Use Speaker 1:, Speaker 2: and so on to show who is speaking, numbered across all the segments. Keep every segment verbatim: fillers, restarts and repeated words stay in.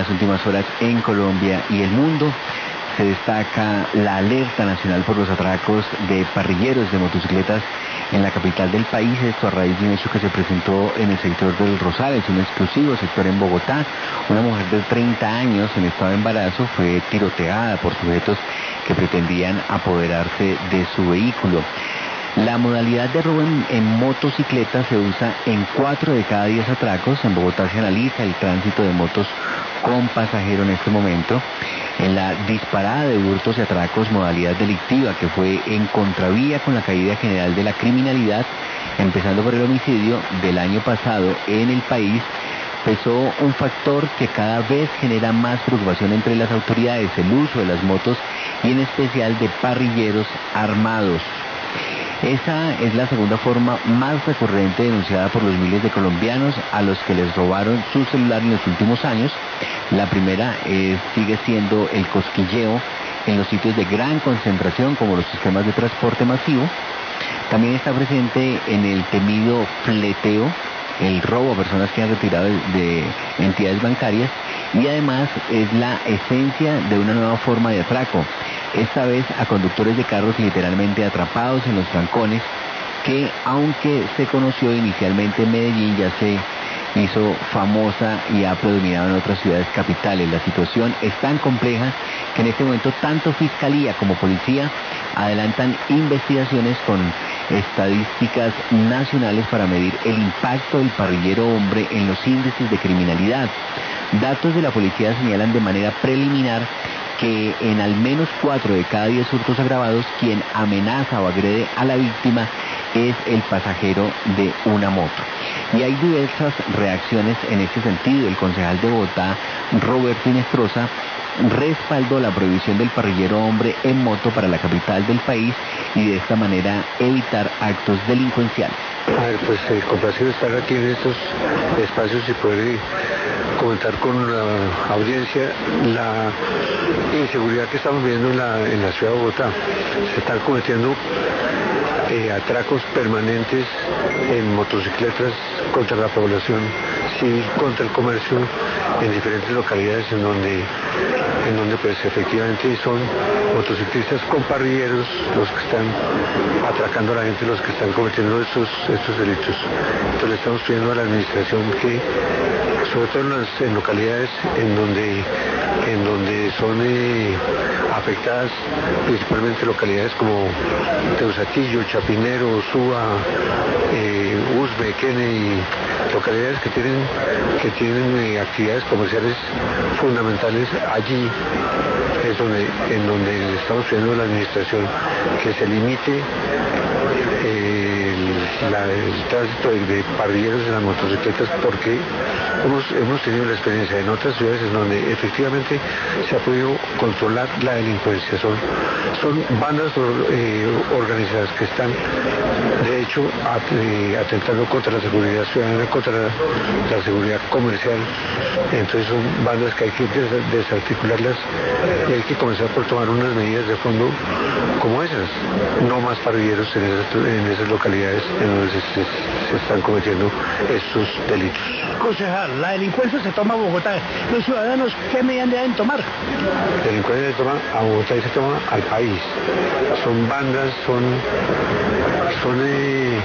Speaker 1: las últimas horas en Colombia y el mundo. Se destaca la alerta nacional por los atracos de parrilleros de motocicletas en la capital del país. Esto a raíz de un hecho que se presentó en el sector del Rosales, un exclusivo sector en Bogotá. Una mujer de treinta años en estado de embarazo fue tiroteada por sujetos que pretendían apoderarse de su vehículo. La modalidad de robo en, en motocicleta se usa en cuatro de cada diez atracos. En Bogotá se analiza el tránsito de motos con pasajero en este momento. En la disparada de hurtos y atracos, modalidad delictiva que fue en contravía con la caída general de la criminalidad, empezando por el homicidio del año pasado en el país, pesó un factor que cada vez genera más preocupación entre las autoridades: el uso de las motos y en especial de parrilleros armados. Esa es la segunda forma más recurrente denunciada por los miles de colombianos a los que les robaron su celular en los últimos años. La primera eh, sigue siendo el cosquilleo en los sitios de gran concentración, como los sistemas de transporte masivo. También está presente en el temido fleteo, el robo a personas que han retirado de, de entidades bancarias, y además es la esencia de una nueva forma de atraco, esta vez a conductores de carros literalmente atrapados en los trancones, que aunque se conoció inicialmente en Medellín, ya se hizo famosa y ha predominado en otras ciudades capitales. La situación es tan compleja que en este momento tanto Fiscalía como Policía adelantan investigaciones con estadísticas nacionales para medir el impacto del parrillero hombre en los índices de criminalidad. Datos de la policía señalan de manera preliminar que en al menos cuatro de cada diez hurtos agravados, quien amenaza o agrede a la víctima es el pasajero de una moto. Y hay diversas reacciones en este sentido. El concejal de Bogotá, Roberto Inestrosa, respaldó la prohibición del parrillero hombre en moto para la capital del país y de esta manera evitar actos delincuenciales.
Speaker 2: A ver, pues eh, complacido estar aquí en estos espacios y poder eh, comentar con la audiencia la inseguridad que estamos viendo en la, en la ciudad de Bogotá. Se están cometiendo eh, atracos permanentes en motocicletas contra la población civil, contra el comercio en diferentes localidades en donde, en donde pues efectivamente son motociclistas con parrilleros los que están atracando a la gente, los que están cometiendo estos, estos delitos. Entonces le estamos pidiendo a la administración que, sobre todo en las en localidades en donde, en donde son eh, afectadas, principalmente localidades como Teusatillo, Chapinero, Suba, eh, Usme, Kennedy, localidades que tienen, que tienen eh, actividades comerciales fundamentales. Allí es donde, en donde le estamos pidiendo a la administración que se limite eh, el, la, el tránsito de, de parrilleros en las motocicletas, porque hemos, hemos tenido la experiencia en otras ciudades en donde efectivamente se ha podido controlar la delincuencia. Son, son bandas eh, organizadas que están de hecho at, eh, atentando contra la seguridad ciudadana, contra la, la seguridad comercial. Entonces son bandas que hay que des, desarticularlas y hay que comenzar por tomar unas medidas de fondo como esas. No más parrilleros en esas, en esas localidades en donde se, se, se están cometiendo estos delitos.
Speaker 3: Concejal, la delincuencia se toma a Bogotá. Los ciudadanos, ¿qué medidas deben tomar?
Speaker 2: La delincuencia se toma a Bogotá y se toma al país. Son bandas, son, son eh,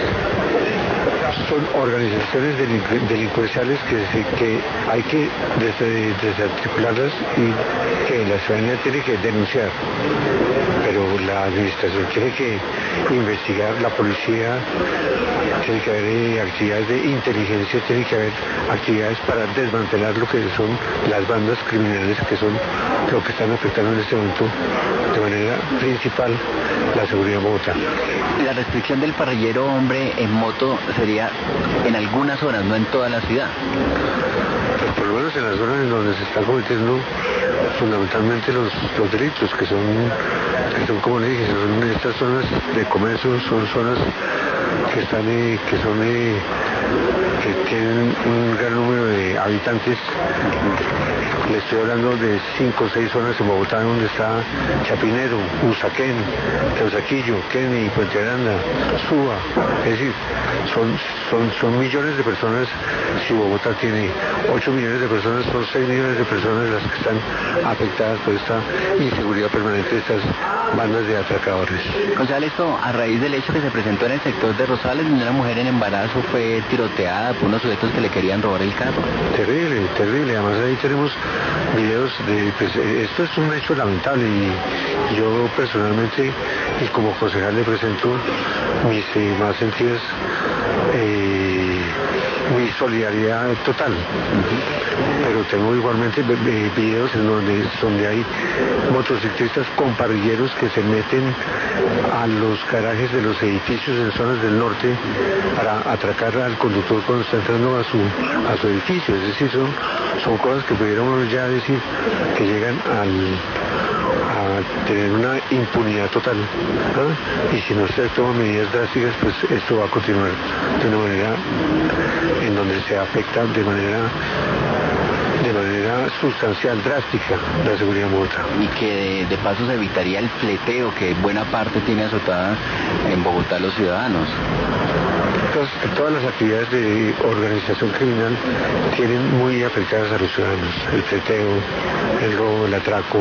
Speaker 2: son organizaciones delincuenciales que, que hay que des, desarticularlas y que la ciudadanía tiene que denunciar. Pero la administración tiene que investigar, la policía, tiene que haber eh, actividades de inteligencia, tiene que haber actividades para desmantelar lo que son las bandas criminales, que son lo que están afectando en este momento de manera principal la seguridad en Bogotá.
Speaker 1: La restricción del parrillero hombre en moto sería en algunas zonas, no en toda la ciudad.
Speaker 2: Pues por lo menos en las zonas en donde se están cometiendo fundamentalmente los, los delitos, que son, que son como le dije, son estas zonas de comercio, son zonas que están, eh, que son, eh, que tienen un gran número de habitantes Le estoy hablando de cinco o seis zonas en Bogotá donde está Chapinero, Usaquén, Teusaquillo, Kennedy, Puente Aranda, Suba. Es decir, son, son, son millones de personas. Si Bogotá tiene ocho millones de personas, son seis millones de personas las que están afectadas por esta inseguridad permanente de estas bandas de atracadores.
Speaker 1: Concejal, esto a raíz del hecho que se presentó en el sector de Rosales, donde una mujer en embarazo fue tiroteada por unos sujetos que le querían robar el carro.
Speaker 2: Terrible, terrible. Además ahí tenemos videos de... Pues, esto es un hecho lamentable y yo personalmente y como concejal le presento mis eh, más sentidas... Eh, mi solidaridad total. Uh-huh. Pero tengo igualmente eh, videos en donde, donde hay motociclistas con parrilleros que se meten a los garajes de los edificios en zonas del norte para atracar al conductor cuando está entrando a su a su edificio. Es decir, son, son cosas que pudiéramos ya decir que llegan al a tener una impunidad total, ¿no? Y si no se toman medidas drásticas, pues esto va a continuar de una manera en donde se afecta de manera de manera sustancial, drástica, la seguridad en Bogotá.
Speaker 1: Y que de, de paso se evitaría el fleteo que buena parte tiene azotada en Bogotá los ciudadanos.
Speaker 2: Todas, todas las actividades de organización criminal tienen muy afectadas a los ciudadanos. El fleteo, el robo, el atraco,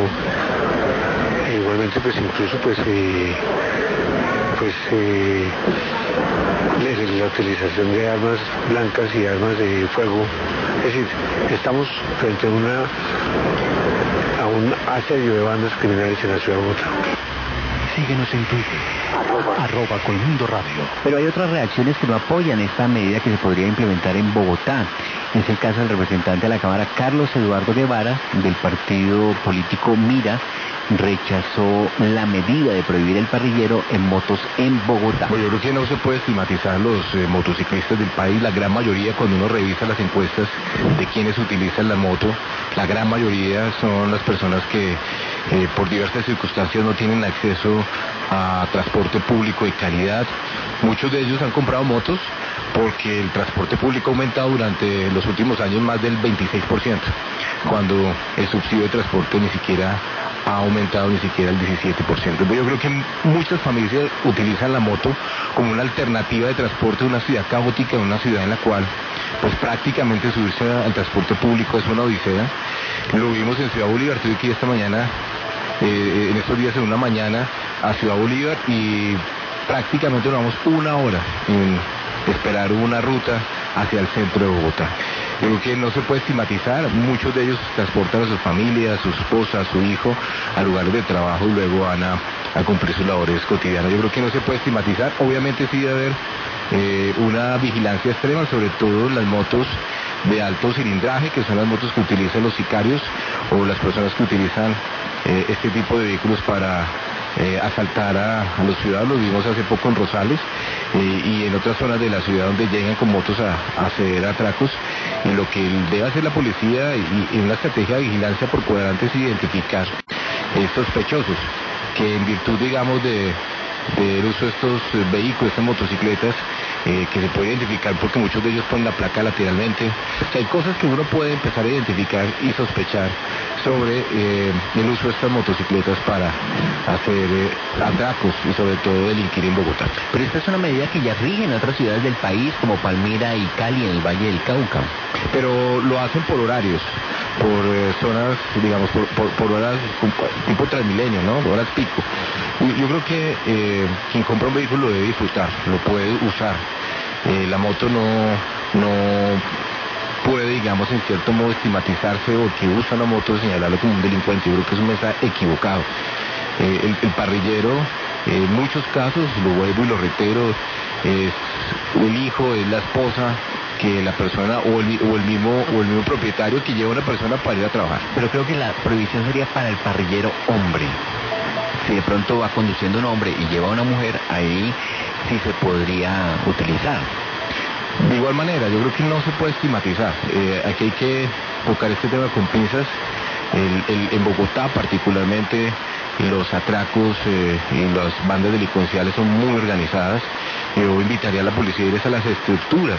Speaker 2: e igualmente pues incluso pues eh, pues eh, la utilización de armas blancas y armas de fuego. Es decir, estamos frente a una a un asedio de bandas criminales en la ciudad de Bogotá.
Speaker 4: Síguenos en Twitter, arroba, arroba Colmundo Radio.
Speaker 1: Pero hay otras reacciones que no apoyan esta medida que se podría implementar en Bogotá. Es el caso del representante de la Cámara, Carlos Eduardo Guevara, del partido político Mira, rechazó la medida de prohibir el parrillero en motos en Bogotá.
Speaker 5: Bueno, yo creo que no se puede estigmatizar los eh, motociclistas del país. La gran mayoría, cuando uno revisa las encuestas de quienes utilizan la moto, la gran mayoría son las personas que eh, por diversas circunstancias no tienen acceso a transporte público de calidad. Muchos de ellos han comprado motos porque el transporte público ha aumentado durante los últimos años más del veintiséis por ciento, cuando el subsidio de transporte ni siquiera ha aumentado ni siquiera el diecisiete por ciento. Yo creo que muchas familias utilizan la moto como una alternativa de transporte de una ciudad caótica, de una ciudad en la cual pues prácticamente subirse al transporte público es una odisea. Lo vimos en Ciudad Bolívar, tuve que ir esta mañana, eh, en estos días en una mañana a Ciudad Bolívar y prácticamente nos vamos una hora en esperar una ruta hacia el centro de Bogotá. Yo creo que no se puede estigmatizar, muchos de ellos transportan a sus familias, a su esposa, a su hijo, a lugares de trabajo y luego van a, a cumplir sus labores cotidianas. Yo creo que no se puede estigmatizar, obviamente sí debe haber eh, una vigilancia extrema, sobre todo en las motos de alto cilindraje, que son las motos que utilizan los sicarios o las personas que utilizan eh, este tipo de vehículos para Eh, asaltar a, a los ciudadanos. Lo vimos hace poco en Rosales eh, y en otras zonas de la ciudad donde llegan con motos a, a hacer atracos. Y lo que debe hacer la policía y, y una estrategia de vigilancia por cuadrantes es identificar eh, sospechosos que en virtud, digamos, de del uso de estos vehículos, estas motocicletas, eh, que se puede identificar porque muchos de ellos ponen la placa lateralmente. O sea, hay cosas que uno puede empezar a identificar y sospechar sobre eh, el uso de estas motocicletas para hacer eh, atracos y sobre todo delinquir en Bogotá.
Speaker 1: Pero esta es una medida que ya rige en otras ciudades del país, como Palmira y Cali, en el Valle del Cauca.
Speaker 5: Pero lo hacen por horarios, por eh, zonas, digamos, por, por, por horas tipo Transmilenio, ¿no? Horas pico. Yo creo que eh, quien compra un vehículo lo debe disfrutar, lo puede usar. Eh, la moto no, no puede, digamos, en cierto modo estigmatizarse o que usa una moto señalarlo como un delincuente. Yo creo que es un mensaje equivocado. Eh, el, el parrillero, eh, en muchos casos, lo vuelvo y lo reitero, es el hijo, es la esposa, que la persona o el, o el mismo o el mismo propietario que lleva a una persona para ir a trabajar.
Speaker 1: Pero creo que la prohibición sería para el parrillero hombre. Si de pronto va conduciendo un hombre y lleva a una mujer, ahí sí se podría utilizar.
Speaker 5: De igual manera, yo creo que no se puede estigmatizar. Eh, aquí hay que tocar este tema con pinzas. El, el, en Bogotá particularmente los atracos eh, y las bandas delincuenciales son muy organizadas. Yo invitaría a la policía a ir a las estructuras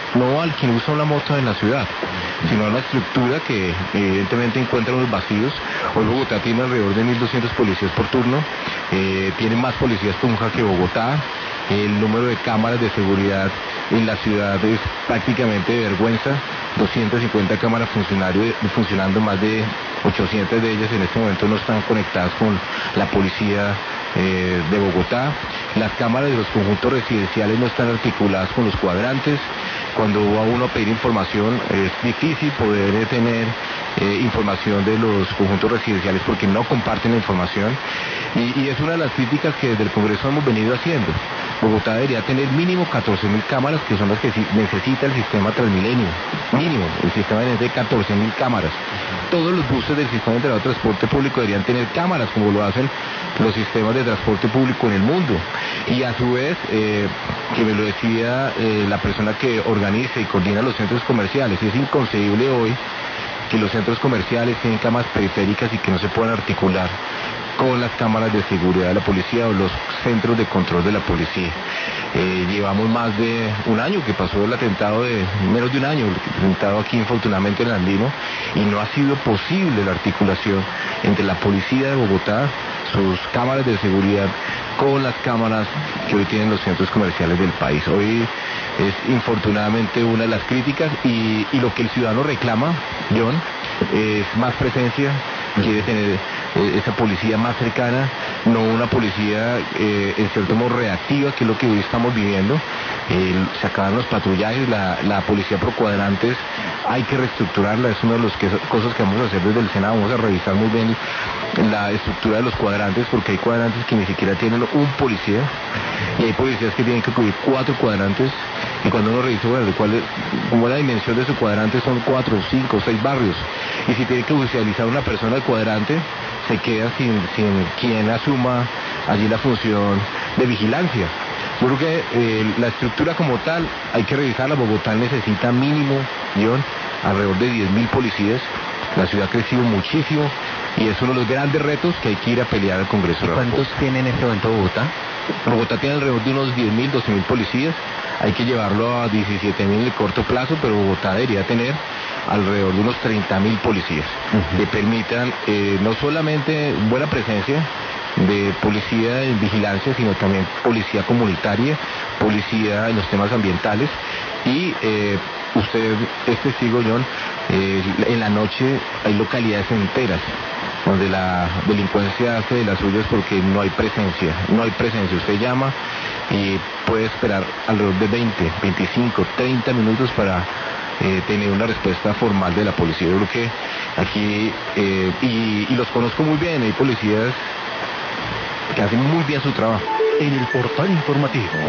Speaker 5: no al quien usa una moto en la ciudad, sino a la estructura que evidentemente encuentra unos vacíos. Hoy Bogotá tiene alrededor de mil doscientos policías por turno, eh, tiene más policías Tunja que Bogotá, el número de cámaras de seguridad en la ciudad es prácticamente de vergüenza, doscientas cincuenta cámaras funcionando, más de ochocientas de ellas en este momento no están conectadas con la policía eh, de Bogotá. Las cámaras de los conjuntos residenciales no están articuladas con los cuadrantes. Cuando va uno a pedir información es difícil poder tener eh, información de los conjuntos residenciales porque no comparten la información, y, y es una de las críticas que desde el Congreso hemos venido haciendo. Bogotá debería tener mínimo catorce mil cámaras, que son las que necesita el sistema Transmilenio. Mínimo, el sistema necesita catorce mil cámaras. Todos los buses del sistema integrado de transporte público deberían tener cámaras, como lo hacen los sistemas de transporte público en el mundo. Y a su vez, eh, que me lo decía eh, la persona que organiza y coordina los centros comerciales, es inconcebible hoy que los centros comerciales tienen cámaras periféricas y que no se puedan articular con las cámaras de seguridad de la policía o los centros de control de la policía. Eh, llevamos más de un año que pasó el atentado, de menos de un año, el atentado aquí infortunadamente en Andino, y no ha sido posible la articulación entre la policía de Bogotá, sus cámaras de seguridad, con las cámaras que hoy tienen los centros comerciales del país. Hoy es infortunadamente una de las críticas, y, y lo que el ciudadano reclama, John, es más presencia, quiere tener eh, esa policía más cercana, no una policía eh, en cierto modo reactiva, que es lo que hoy estamos viviendo. Eh, se acaban los patrullajes, la, la policía por cuadrantes hay que reestructurarla, es una de las que, cosas que vamos a hacer desde el Senado. Vamos a revisar muy bien la estructura de los cuadrantes, porque hay cuadrantes que ni siquiera tienen un policía, y hay policías que tienen que cubrir cuatro cuadrantes, y cuando uno revisa, bueno, cuál es, como la dimensión de su cuadrante, son cuatro, cinco, seis barrios, y si tiene que judicializar una persona al cuadrante, se queda sin, sin quien asuma allí la función de vigilancia. Yo creo que eh, la estructura como tal hay que revisarla. Bogotá necesita mínimo, John, alrededor de diez mil policías. La ciudad ha crecido muchísimo y es uno de los grandes retos que hay que ir a pelear al Congreso.
Speaker 1: ¿Cuántos tiene en este momento Bogotá?
Speaker 5: Bogotá tiene alrededor de unos diez mil, doce mil policías. Hay que llevarlo a diecisiete mil en el corto plazo, pero Bogotá debería tener alrededor de unos treinta mil policías uh-huh. que permitan eh, no solamente buena presencia de policía en vigilancia, sino también policía comunitaria, policía en los temas ambientales. Y eh, usted es testigo, John, eh, en la noche hay localidades enteras donde la delincuencia hace de las suyas porque no hay presencia, no hay presencia. Usted llama y puede esperar alrededor de veinte, veinticinco, treinta minutos para eh, tener una respuesta formal de la policía. Yo creo que aquí, eh, y, y los conozco muy bien, hay policías que hacen muy bien su trabajo.
Speaker 4: En el portal informativo.